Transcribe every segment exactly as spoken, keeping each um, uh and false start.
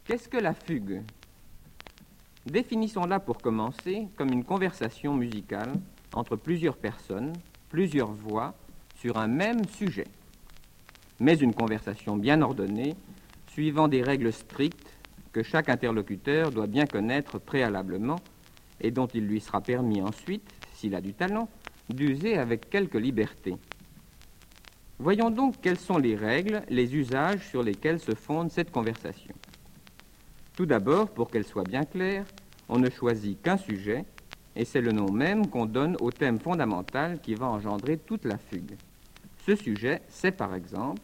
Qu'est-ce que la fugue? Définissons-la pour commencer comme une conversation musicale entre plusieurs personnes, plusieurs voix, sur un même sujet. Mais une conversation bien ordonnée, suivant des règles strictes que chaque interlocuteur doit bien connaître préalablement et dont il lui sera permis ensuite, s'il a du talent, d'user avec quelque liberté. Voyons donc quelles sont les règles, les usages sur lesquels se fonde cette conversation. Tout d'abord, pour qu'elle soit bien claire, on ne choisit qu'un sujet, et c'est le nom même qu'on donne au thème fondamental qui va engendrer toute la fugue. Ce sujet, c'est par exemple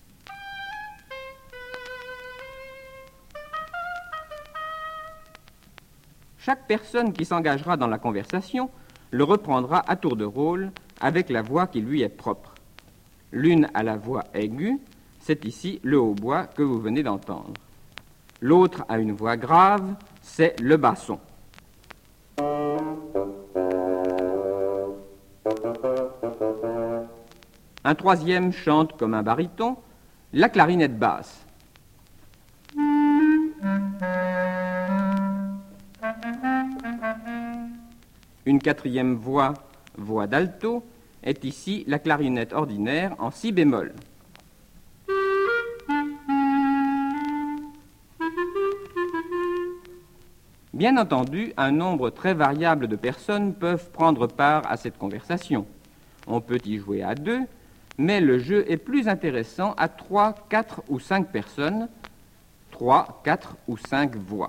chaque personne qui s'engagera dans la conversation le reprendra à tour de rôle avec la voix qui lui est propre. L'une a la voix aiguë, c'est ici le hautbois que vous venez d'entendre. L'autre a une voix grave, c'est le basson. Un troisième chante comme un baryton, la clarinette basse. Une quatrième voix, voix d'alto, est ici la clarinette ordinaire en si bémol. Bien entendu, un nombre très variable de personnes peuvent prendre part à cette conversation. On peut y jouer à deux, mais le jeu est plus intéressant à trois, quatre ou cinq personnes, trois, quatre ou cinq voix.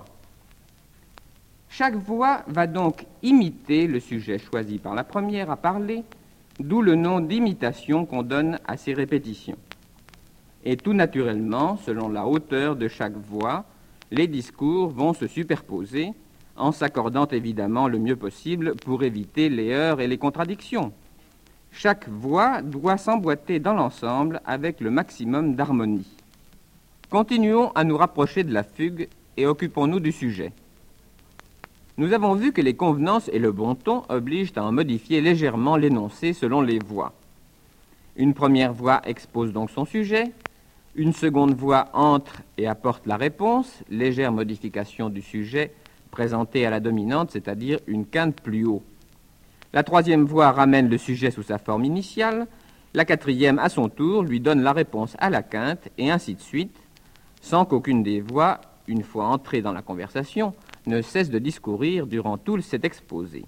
Chaque voix va donc imiter le sujet choisi par la première à parler, d'où le nom d'imitation qu'on donne à ces répétitions. Et tout naturellement, selon la hauteur de chaque voix, les discours vont se superposer, en s'accordant évidemment le mieux possible pour éviter les heurts et les contradictions. Chaque voix doit s'emboîter dans l'ensemble avec le maximum d'harmonie. Continuons à nous rapprocher de la fugue et occupons-nous du sujet. Nous avons vu que les convenances et le bon ton obligent à en modifier légèrement l'énoncé selon les voix. Une première voix expose donc son sujet, une seconde voix entre et apporte la réponse, légère modification du sujet présentée à la dominante, c'est-à-dire une quinte plus haut. La troisième voix ramène le sujet sous sa forme initiale, la quatrième, à son tour, lui donne la réponse à la quinte, et ainsi de suite, sans qu'aucune des voix, une fois entrée dans la conversation, ne cesse de discourir durant tout cet exposé.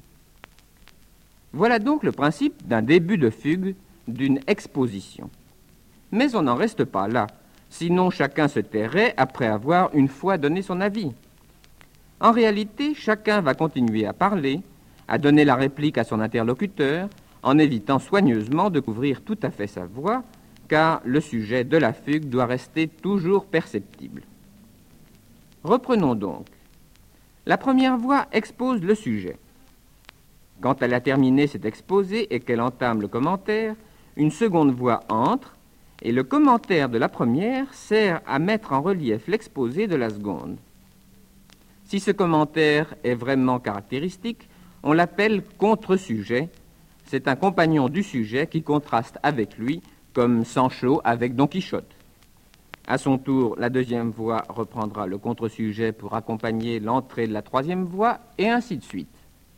Voilà donc le principe d'un début de fugue, d'une exposition. Mais on n'en reste pas là, sinon chacun se tairait après avoir une fois donné son avis. En réalité, chacun va continuer à parler, à donner la réplique à son interlocuteur, en évitant soigneusement de couvrir tout à fait sa voix, car le sujet de la fugue doit rester toujours perceptible. Reprenons donc. La première voix expose le sujet. Quand elle a terminé cet exposé et qu'elle entame le commentaire, une seconde voix entre, et le commentaire de la première sert à mettre en relief l'exposé de la seconde. Si ce commentaire est vraiment caractéristique, on l'appelle contre-sujet. C'est un compagnon du sujet qui contraste avec lui, comme Sancho avec Don Quichotte. À son tour, la deuxième voix reprendra le contre-sujet pour accompagner l'entrée de la troisième voix, et ainsi de suite.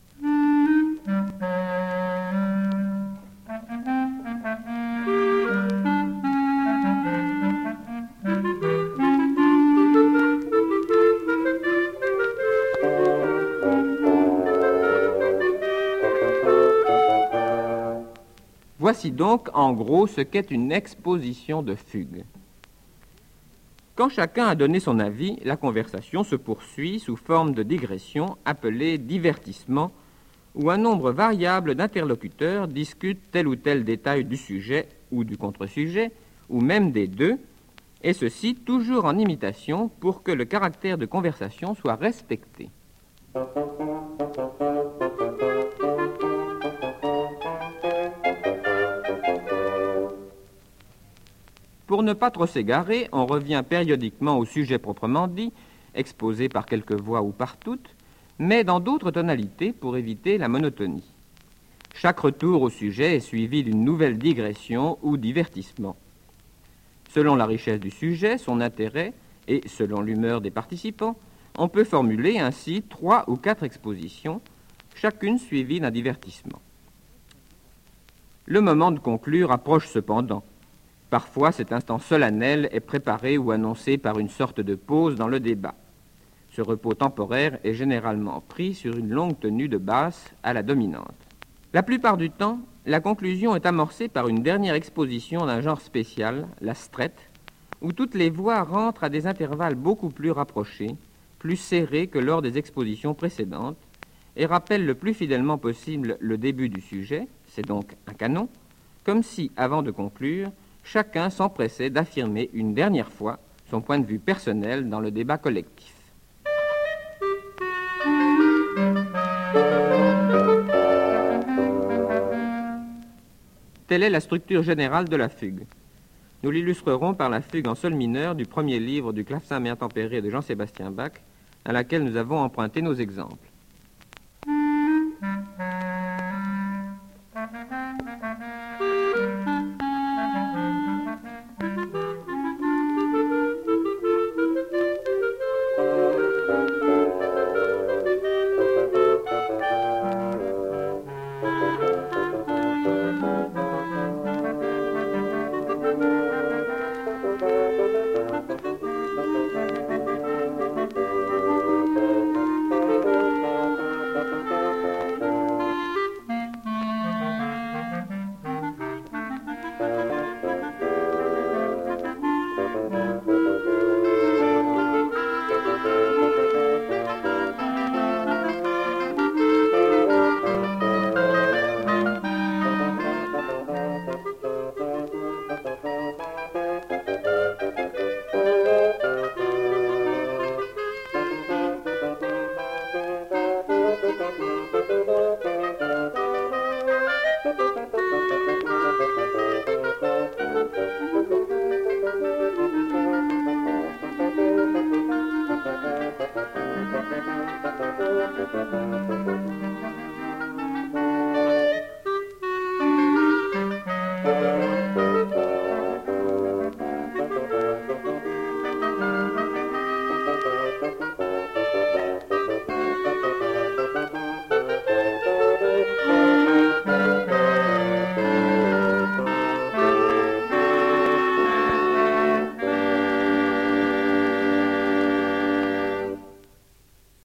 Voici donc en gros ce qu'est une exposition de fugue. Quand chacun a donné son avis, la conversation se poursuit sous forme de digression appelée divertissement, où un nombre variable d'interlocuteurs discutent tel ou tel détail du sujet ou du contre-sujet, ou même des deux, et ceci toujours en imitation pour que le caractère de conversation soit respecté. Pour ne pas trop s'égarer, on revient périodiquement au sujet proprement dit, exposé par quelques voix ou par toutes, mais dans d'autres tonalités pour éviter la monotonie. Chaque retour au sujet est suivi d'une nouvelle digression ou divertissement. Selon la richesse du sujet, son intérêt et selon l'humeur des participants, on peut formuler ainsi trois ou quatre expositions, chacune suivie d'un divertissement. Le moment de conclure approche cependant. Parfois, cet instant solennel est préparé ou annoncé par une sorte de pause dans le débat. Ce repos temporaire est généralement pris sur une longue tenue de basse à la dominante. La plupart du temps, la conclusion est amorcée par une dernière exposition d'un genre spécial, la strette, où toutes les voix rentrent à des intervalles beaucoup plus rapprochés, plus serrés que lors des expositions précédentes, et rappellent le plus fidèlement possible le début du sujet, c'est donc un canon, comme si, avant de conclure, chacun s'empressait d'affirmer une dernière fois son point de vue personnel dans le débat collectif. Telle est la structure générale de la fugue. Nous l'illustrerons par la fugue en sol mineur du premier livre du clavecin intempéré de Jean-Sébastien Bach, à laquelle nous avons emprunté nos exemples.